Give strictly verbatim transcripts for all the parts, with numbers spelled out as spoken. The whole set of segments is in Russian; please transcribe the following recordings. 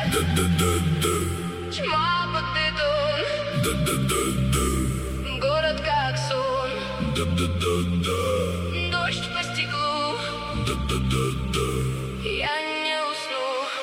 Да-да-да-да. Тьма под бетон. Да-да-да-да. Город как сон. Да-да-да-да. Дождь по стеклу. Да-да-да-да. Я не усну.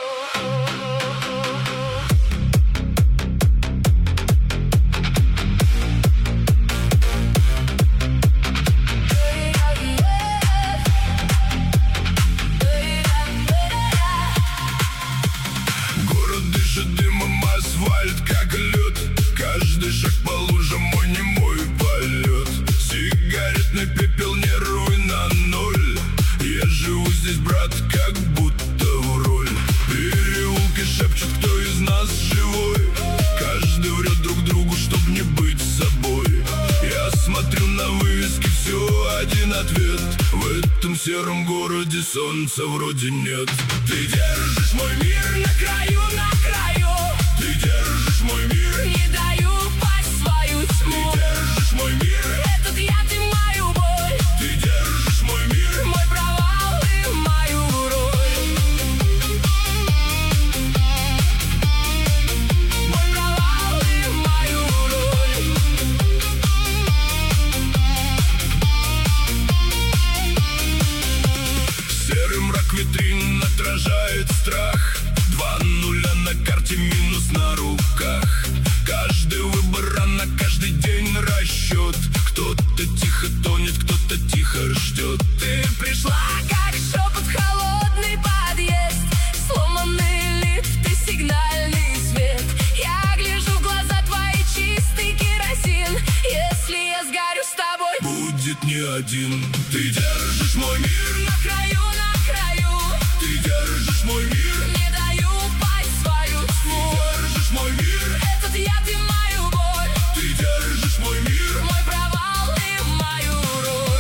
Город дышит дымом, асфальт как лед. Каждый шаг по лужам, мой немой полет. Сигаретный пепел, нервы на ноль. Я живу здесь, брат, как будто в роль. Переулки шепчут, кто из нас живой. Каждый врет друг другу, чтоб не быть собой. Я смотрю на вывески, все один ответ. В этом сером городе солнца вроде нет. Ты держишь мой мир на краю, на краю. Ты держишь мой мир. Не даю пасть в свою тьму. Ты держишь мой мир. Этот яд и мою боль. Ты держишь мой мир. Мой провал и мою роль. Мой провал и мою роль. Серый мрак витрин отражает страх. Два нуля на карте, минус на руках. Каждый выбор рано, каждый день расчет. Кто-то тихо тонет, кто-то тихо ждет. Ты пришла, как шепот, холодный подъезд. Сломанный лифт, ты сигнальный свет. Я гляжу в глаза твои, чистый керосин. Если я сгорю с тобой, Будет не один. Ты держишь мой мир. на краю, на краю. Ты держишь мой мир. Не даю пасть в свою тьму. Держишь мой мир. Этот яд и мою боль. Ты держишь мой мир. Мой провал и мою роль.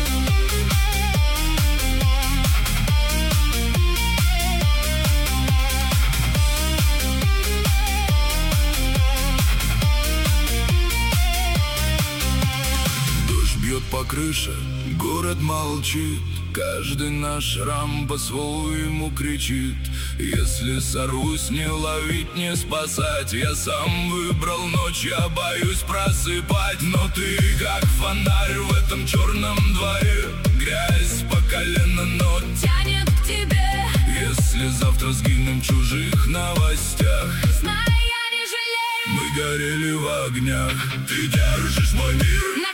Дождь бьет по крыше, город молчит. Каждый наш шрам по-своему кричит. Если сорвусь, не ловить, не спасать. Я сам выбрал ночь, я боюсь просыпать. Но ты как фонарь в этом черном дворе. Грязь по колено, но Тянет к тебе, если завтра сгинем в чужих новостях. знай, я не жалею. Мы горели в огнях. Ты держишь мой мир. На